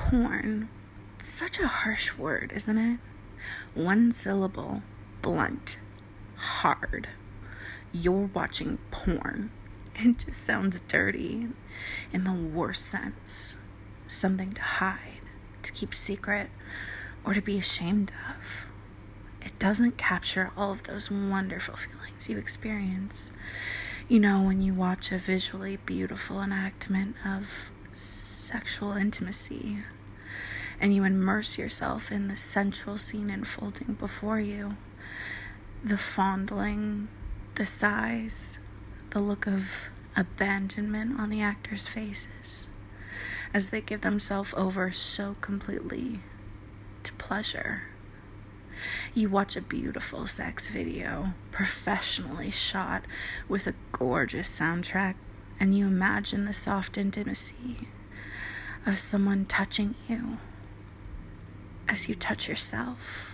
Porn. Such a harsh word, isn't it? One syllable, blunt, hard. You're watching porn. It just sounds dirty in the worst sense. Something to hide, to keep secret, or to be ashamed of. It doesn't capture all of those wonderful feelings you experience. You know, when you watch a visually beautiful enactment of sexual intimacy, and you immerse yourself in the sensual scene unfolding before you, the fondling, the sighs, the look of abandonment on the actors' faces as they give themselves over so completely to pleasure. You watch a beautiful sex video, professionally shot with a gorgeous soundtrack, and you imagine the soft intimacy of someone touching you as you touch yourself,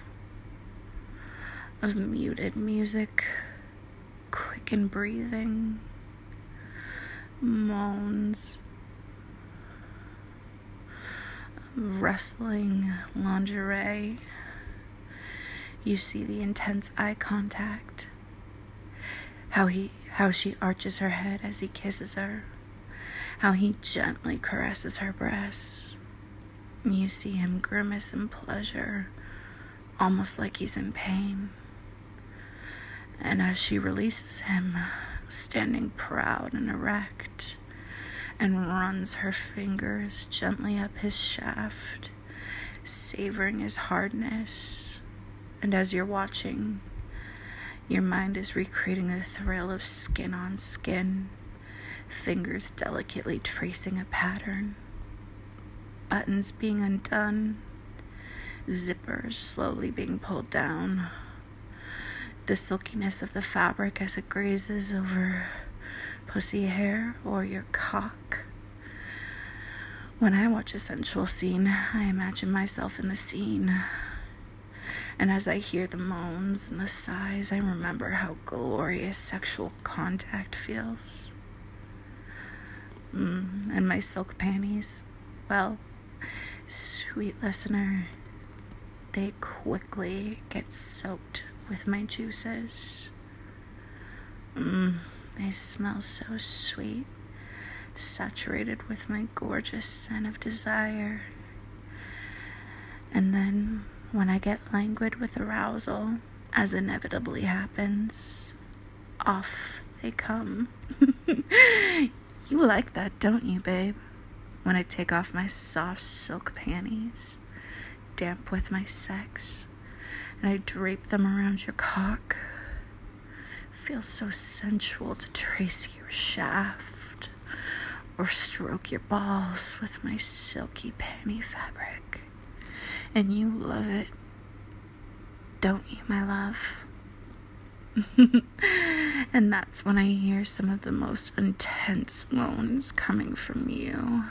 of muted music, quick breathing, moans, wrestling lingerie. You see the intense eye contact, how she arches her head as he kisses her, how he gently caresses her breasts. You see him grimace in pleasure, almost like he's in pain. And as she releases him, standing proud and erect, and runs her fingers gently up his shaft, savoring his hardness. And as you're watching, your mind is recreating the thrill of skin on skin, fingers delicately tracing a pattern, buttons being undone, zippers slowly being pulled down, the silkiness of the fabric as it grazes over pussy hair or your cock. When I watch a sensual scene, I imagine myself in the scene. And as I hear the moans and the sighs, I remember how glorious sexual contact feels. And my silk panties, well, sweet listener, they quickly get soaked with my juices. They smell so sweet, saturated with my gorgeous scent of desire. And then, when I get languid with arousal, as inevitably happens, off they come. You like that, don't you, babe? When I take off my soft silk panties, damp with my sex, and I drape them around your cock. Feels so sensual to trace your shaft or stroke your balls with my silky panty fabric. And you love it, don't you, my love? And that's when I hear some of the most intense moans coming from you.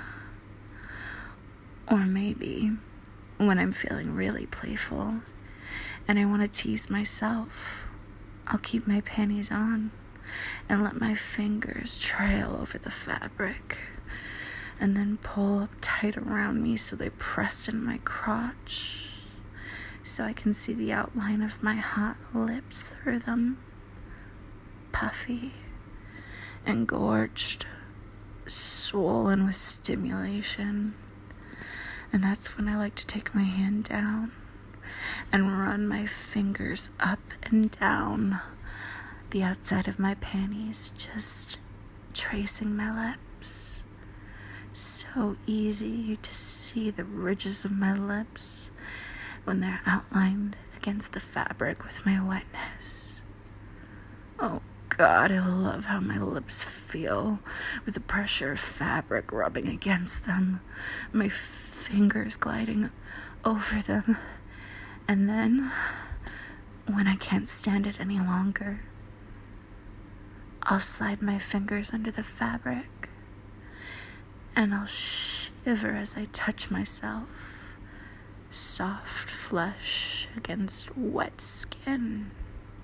Or maybe when I'm feeling really playful and I want to tease myself, I'll keep my panties on and let my fingers trail over the fabric and then pull up tight around me so they press in my crotch so I can see the outline of my hot lips through them, puffy and gorged, swollen with stimulation. And that's when I like to take my hand down and run my fingers up and down the outside of my panties, just tracing my lips. So easy to see the ridges of my lips when they're outlined against the fabric with my wetness. Oh God, I love how my lips feel with the pressure of fabric rubbing against them, my fingers gliding over them. And then, when I can't stand it any longer, I'll slide my fingers under the fabric and I'll shiver as I touch myself, soft flesh against wet skin.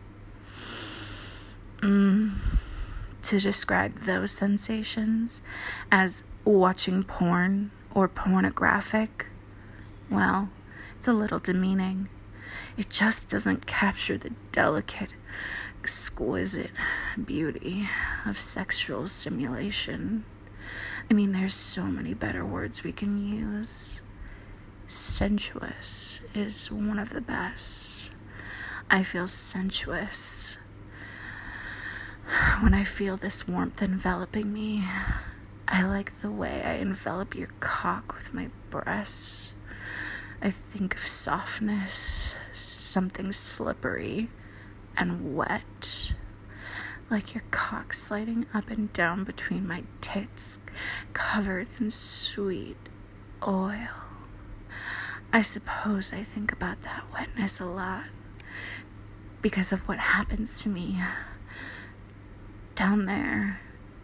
To describe those sensations as watching porn or pornographic well, it's a little demeaning. It just doesn't capture the delicate, exquisite beauty of sexual stimulation. I mean, there's so many better words we can use. Sensuous is one of the best. I feel sensuous when I feel this warmth enveloping me. I like the way I envelop your cock with my breasts. I think of softness, something slippery and wet, like your cock sliding up and down between my tits, covered in sweet oil. I suppose I think about that wetness a lot because of what happens to me down there,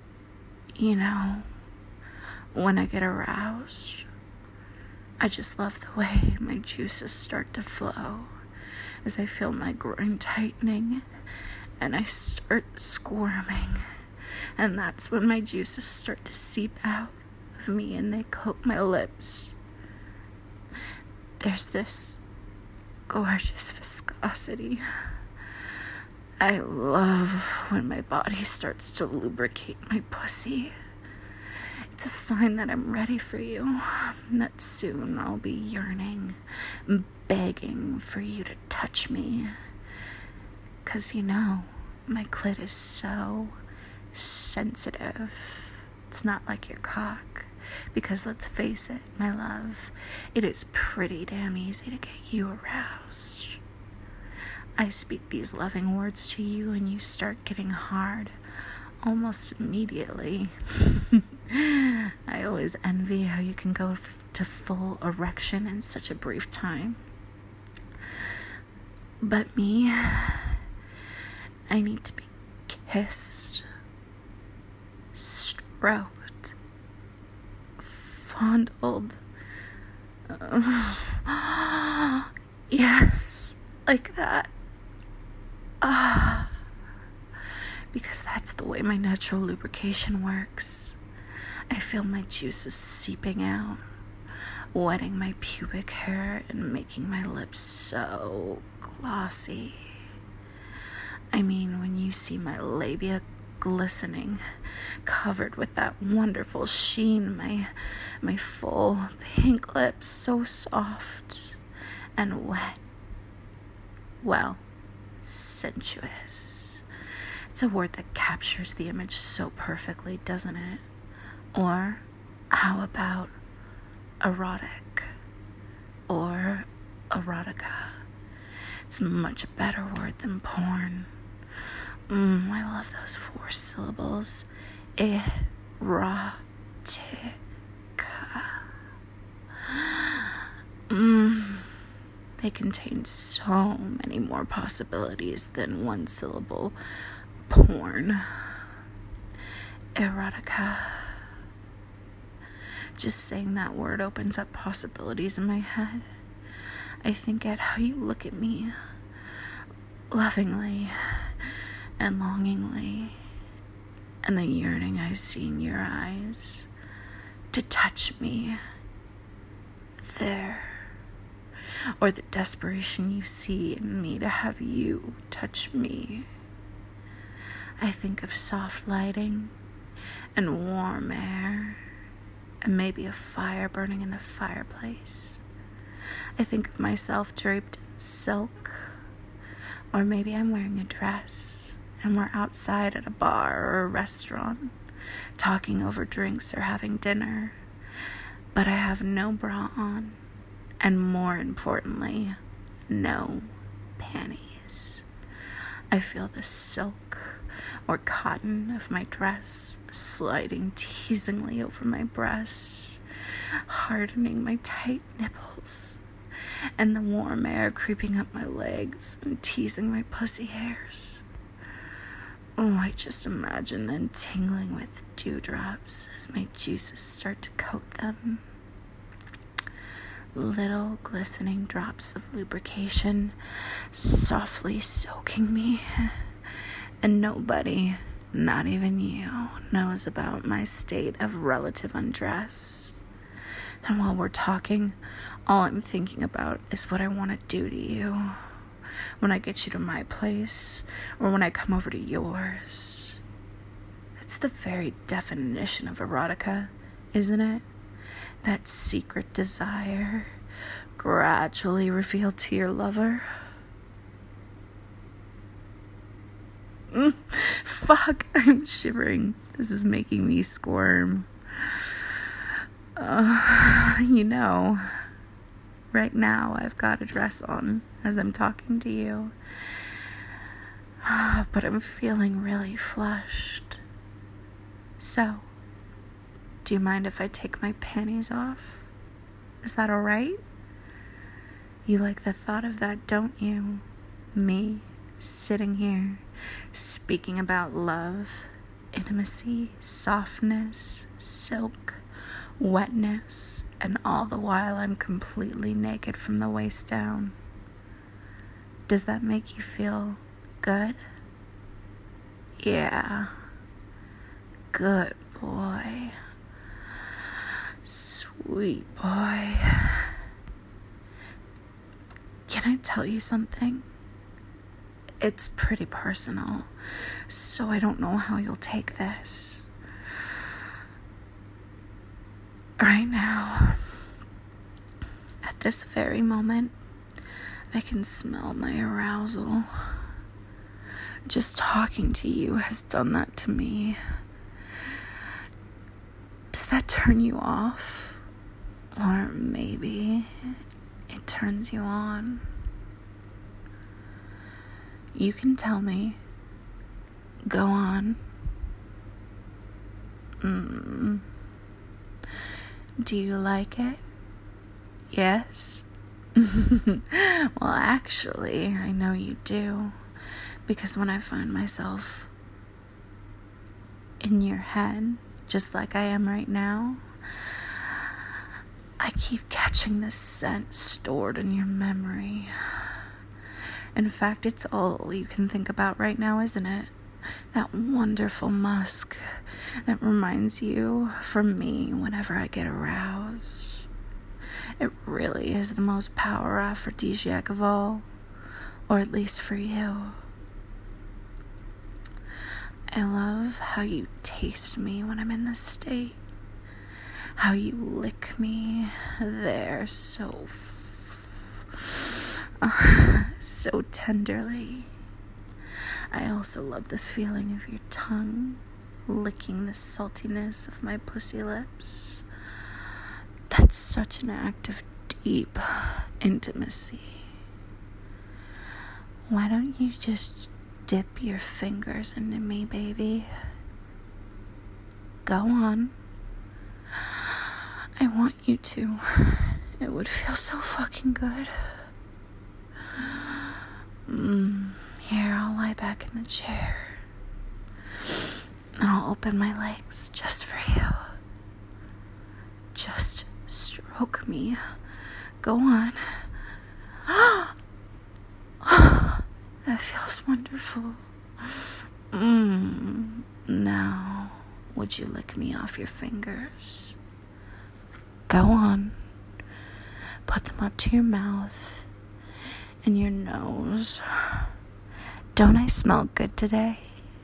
when I get aroused. I just love the way my juices start to flow as I feel my groin tightening and I start squirming. And that's when my juices start to seep out of me and they coat my lips. There's this gorgeous viscosity. I love when my body starts to lubricate my pussy. It's a sign that I'm ready for you, that soon I'll be yearning, begging for you to touch me. 'Cause my clit is so sensitive. It's not like your cock. Because let's face it, my love, it is pretty damn easy to get you aroused. I speak these loving words to you and you start getting hard almost immediately. I always envy how you can go to full erection in such a brief time. But me, I need to be kissed, stroked, fondled. Yes, like that. Because that's the way my natural lubrication works. I feel my juices seeping out, wetting my pubic hair and making my lips so glossy. I mean, when you see my labia glistening, covered with that wonderful sheen, my full pink lips so soft and wet. Well, sensuous. It's a word that captures the image so perfectly, doesn't it? Or how about erotic or erotica? It's a much better word than porn. I love those 4 syllables. Erotica. They contain so many more possibilities than 1 syllable porn. Erotica. Just saying that word opens up possibilities in my head. I think at how you look at me, lovingly and longingly, and the yearning I see in your eyes to touch me there, or the desperation you see in me to have you touch me. I think of soft lighting and warm air and maybe a fire burning in the fireplace. I think of myself draped in silk, or maybe I'm wearing a dress and we're outside at a bar or a restaurant talking over drinks or having dinner, but I have no bra on, and more importantly, no panties. I feel the silk or cotton of my dress sliding teasingly over my breasts, hardening my tight nipples, and the warm air creeping up my legs and teasing my pussy hairs. Oh, I just imagine them tingling with dewdrops as my juices start to coat them. Little glistening drops of lubrication softly soaking me. And nobody, not even you, knows about my state of relative undress. And while we're talking, all I'm thinking about is what I want to do to you when I get you to my place or when I come over to yours. It's the very definition of erotica, isn't it? That secret desire gradually revealed to your lover. Fuck, I'm shivering. This is making me squirm. Right now I've got a dress on as I'm talking to you. But I'm feeling really flushed. So, do you mind if I take my panties off? Is that alright? You like the thought of that, don't you? Me, sitting here, speaking about love, intimacy, softness, silk, wetness, and all the while I'm completely naked from the waist down. Does that make you feel good? Yeah. Good boy. Sweet boy. Can I tell you something? It's pretty personal, so I don't know how you'll take this. Right now, at this very moment, I can smell my arousal. Just talking to you has done that to me. Does that turn you off? Or maybe it turns you on? You can tell me. Go on. Do you like it? Yes? Well, actually, I know you do. Because when I find myself in your head, just like I am right now, I keep catching this scent stored in your memory. In fact, it's all you can think about right now, isn't it? That wonderful musk that reminds you from me whenever I get aroused. It really is the most power aphrodisiac of all, or at least for you. I love how you taste me when I'm in this state. How you lick me there so tenderly. I also love the feeling of your tongue licking the saltiness of my pussy lips. That's such an act of deep intimacy. Why don't you just dip your fingers into me, baby? Go on. I want you to. It would feel so fucking good. Here, I'll lie back in the chair. And I'll open my legs just for you. Just stroke me. Go on. That feels wonderful. Now, would you lick me off your fingers? Go on. Put them up to your mouth and your nose. Don't I smell good today?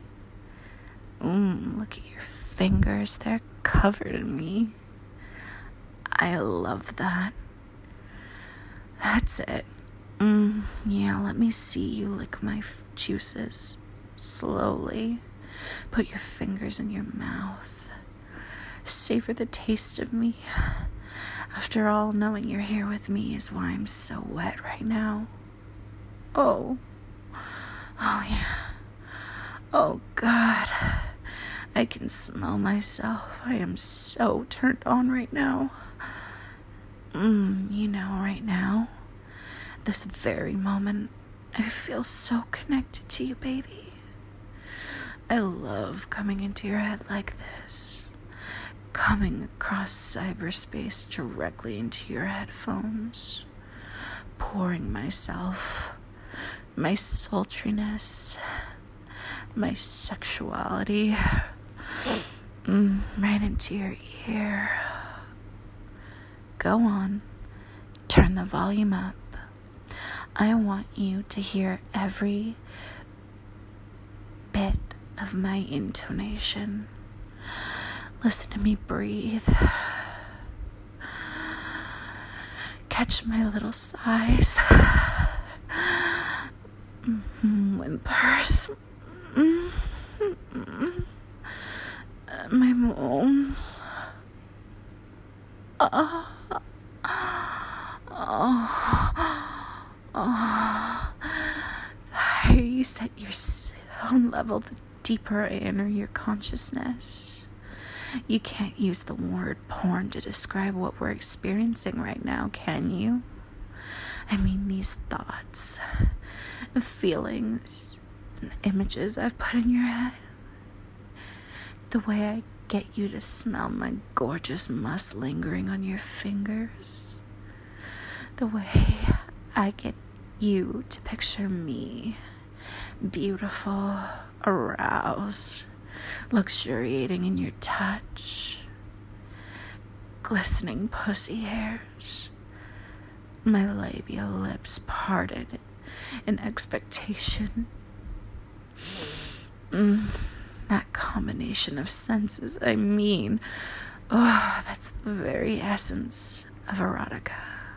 Look at your fingers. They're covered in me. I love that. That's it. Yeah, let me see you lick my juices. Slowly. Put your fingers in your mouth. Savor the taste of me. After all, knowing you're here with me is why I'm so wet right now. Oh yeah. Oh, God. I can smell myself. I am so turned on right now. Right now, this very moment, I feel so connected to you, baby. I love coming into your head like this. Coming across cyberspace directly into your headphones. Pouring myself, my sultriness, my sexuality, right into your ear. Go on. Turn the volume up. I want you to hear every bit of my intonation. Listen to me breathe. Catch my little sighs. Whimpers. My moans. The higher you set your sound level, the deeper I enter your consciousness. You can't use the word porn to describe what we're experiencing right now, can you? I mean, these thoughts, feelings, and images I've put in your head. The way I get you to smell my gorgeous musk lingering on your fingers. The way I get you to picture me, beautiful, aroused, luxuriating in your touch, glistening pussy hairs, my labial lips parted in expectation. That combination of senses, I mean, that's the very essence of erotica.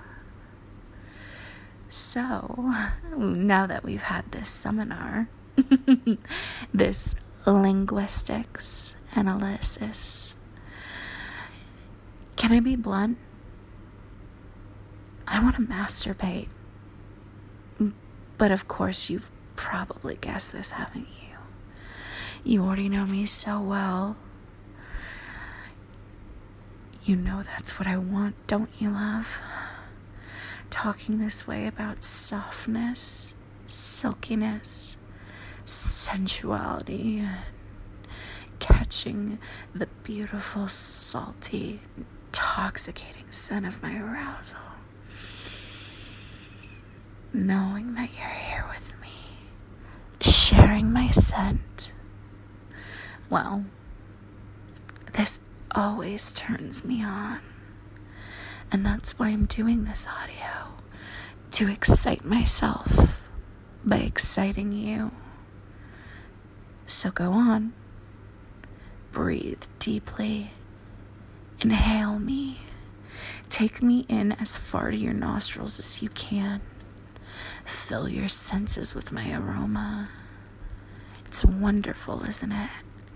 So, now that we've had this seminar, this linguistics analysis, can I be blunt? I want to masturbate. But of course, you've probably guessed this, haven't you? You already know me so well. You know that's what I want, don't you, love? Talking this way about softness, silkiness, sensuality, catching the beautiful, salty, intoxicating scent of my arousal. Knowing that you're here with me, sharing my scent. Well, this always turns me on. And that's why I'm doing this audio, to excite myself by exciting you. So go on, breathe deeply, inhale me, take me in as far to your nostrils as you can, fill your senses with my aroma. It's wonderful, isn't it?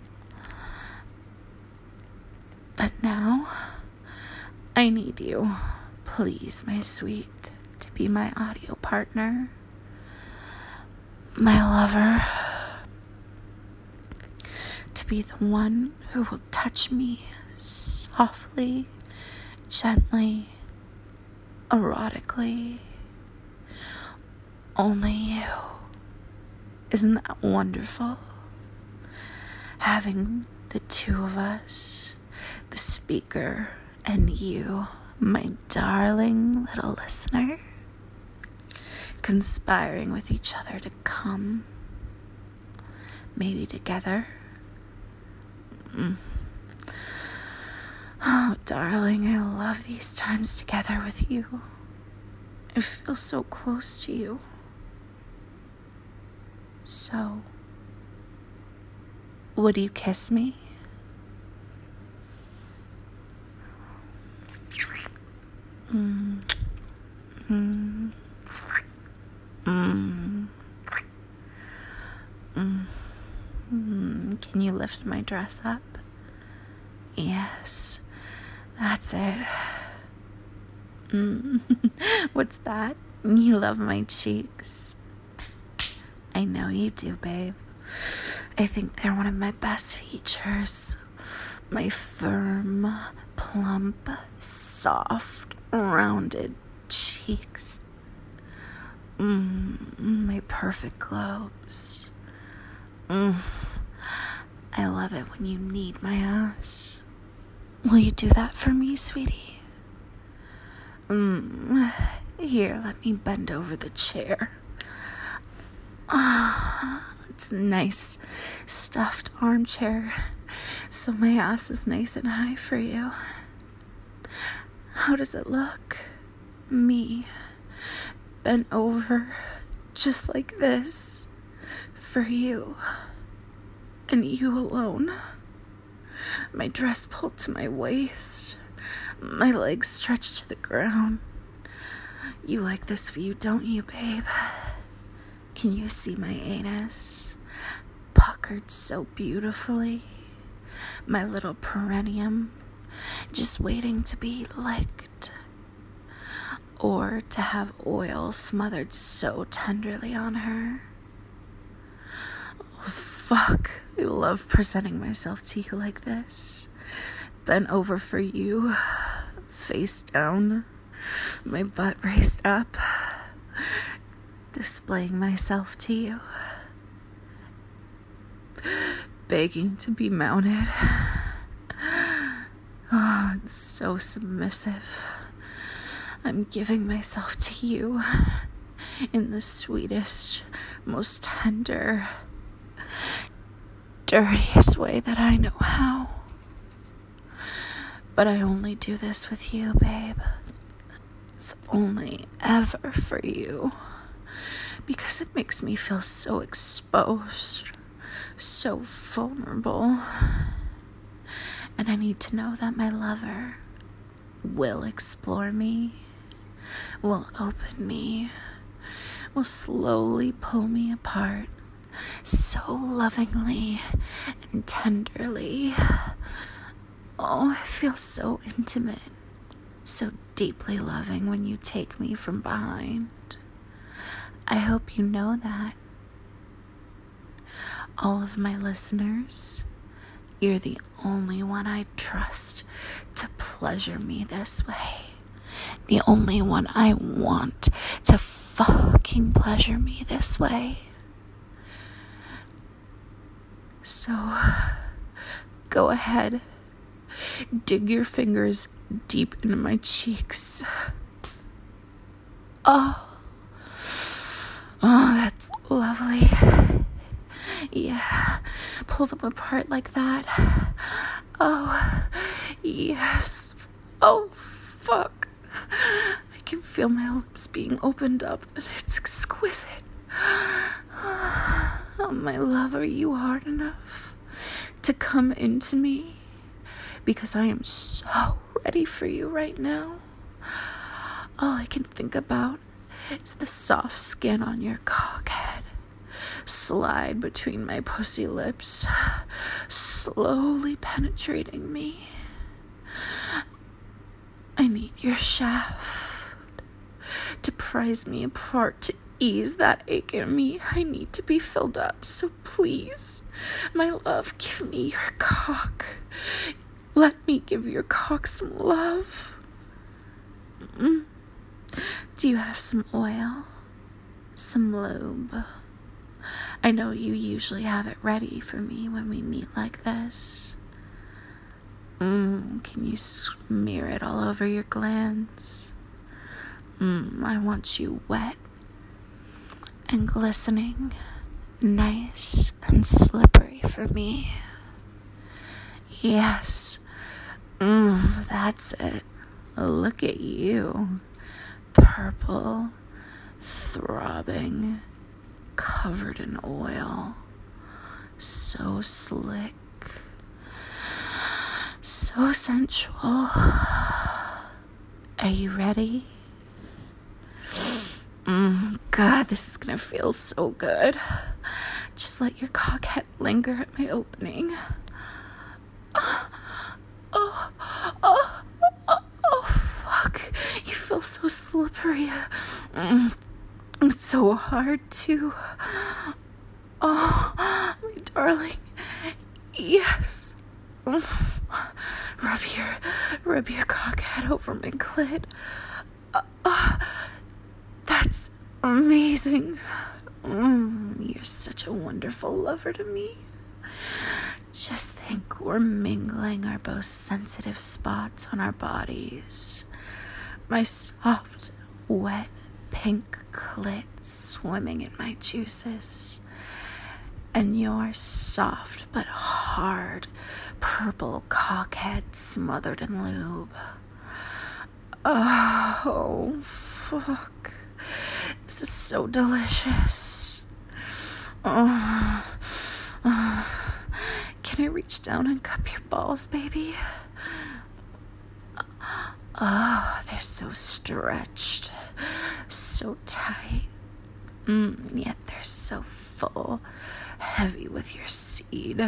But now, I need you, please, my sweet, to be my audio partner, my lover, to be the one who will touch me softly, gently, erotically. Only you. Isn't that wonderful? Having the two of us, the speaker and you, my darling little listener, conspiring with each other to come, maybe together. Oh, darling, I love these times together with you. I feel so close to you. So, would you kiss me? Can you lift my dress up? Yes, that's it. What's that? You love my cheeks. I know you do, babe. I think they're one of my best features. My firm, plump, soft, rounded cheeks. My perfect globes. I love it when you knead my ass. Will you do that for me, sweetie? Here, let me bend over the chair. It's a nice stuffed armchair, so my ass is nice and high for you. How does it look? Me, bent over, just like this, for you, and you alone. My dress pulled to my waist, my legs stretched to the ground. You like this view, don't you, babe? Can you see my anus? Puckered so beautifully. My little perineum, just waiting to be licked. Or to have oil smothered so tenderly on her. Oh, fuck. I love presenting myself to you like this. Bent over for you, face down, my butt raised up, displaying myself to you, begging to be mounted. Oh, it's so submissive. I'm giving myself to you in the sweetest, most tender, dirtiest way that I know how. But I only do this with you, babe. It's only ever for you. Because it makes me feel so exposed, so vulnerable. And I need to know that my lover will explore me, will open me, will slowly pull me apart, so lovingly and tenderly. Oh, I feel so intimate, so deeply loving when you take me from behind. I hope you know that. All of my listeners, you're the only one I trust to pleasure me this way. The only one I want to fucking pleasure me this way. So, go ahead. Dig your fingers deep into my cheeks. Oh, that's lovely. Yeah, pull them apart like that. Oh, yes. Oh, fuck. I can feel my lips being opened up, and it's exquisite. Oh, my love, are you hard enough to come into me? Because I am so ready for you right now. All I can think about is the soft skin on your cockhead. Slide between my pussy lips, slowly penetrating me. I need your shaft to prise me apart, to ease that ache in me. I need to be filled up, so please, my love, give me your cock. Let me give your cock some love. Do you have some oil? Some lube? I know you usually have it ready for me when we meet like this. Can you smear it all over your glands? I want you wet and glistening, nice and slippery for me. Yes. That's it. Look at you. Purple, throbbing, covered in oil. So slick. So sensual. Are you ready? God, this is gonna feel so good. Just let your cockhead linger at my opening. Oh, fuck. You feel so slippery. It's so hard, too. Oh, my darling. Yes. Rub your cockhead over my clit. That's amazing. You're such a wonderful lover to me. Just think we're mingling our most sensitive spots on our bodies. My soft, wet, pink clit swimming in my juices. And your soft but hard purple cockhead smothered in lube. Oh, fuck. This is so delicious. Oh. Can I reach down and cup your balls, baby? Oh, they're so stretched, so tight. Yet they're so full, heavy with your seed.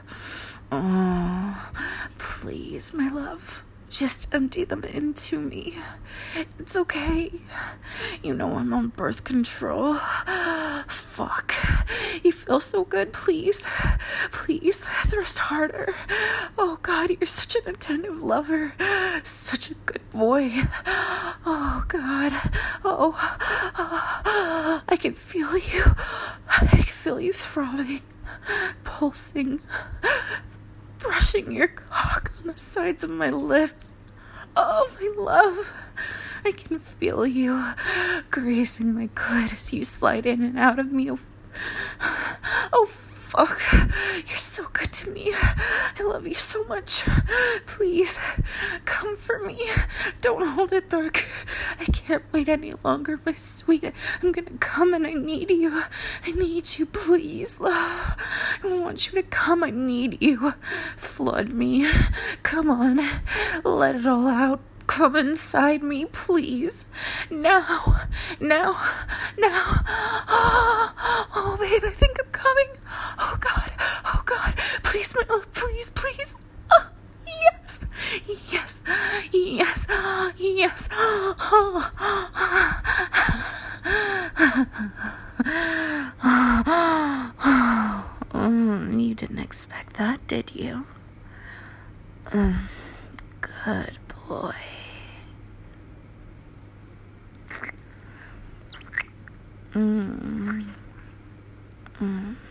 Oh, please, my love, just empty them into me. It's okay. You know I'm on birth control. Fuck. You feel so good. Please thrust harder. Oh God, you're such an attentive lover. Such a good boy. Oh God. Oh, I can feel you. I can feel you throbbing, pulsing, brushing your cock on the sides of my lips. Oh, my love, I can feel you grazing my clit as you slide in and out of me. Oh, fuck, you're so good to me. I love you so much. Please, come for me. Don't hold it back. I can't wait any longer, my sweet. I'm gonna come and I need you. I need you, please, love. I want you to come. I need you. Flood me. Come on. Let it all out. Come inside me, please. Now. Oh, babe, I think I'm coming. Oh, God. Please, my love, please. Oh, yes. You didn't expect that, did you? Good boy. Mm.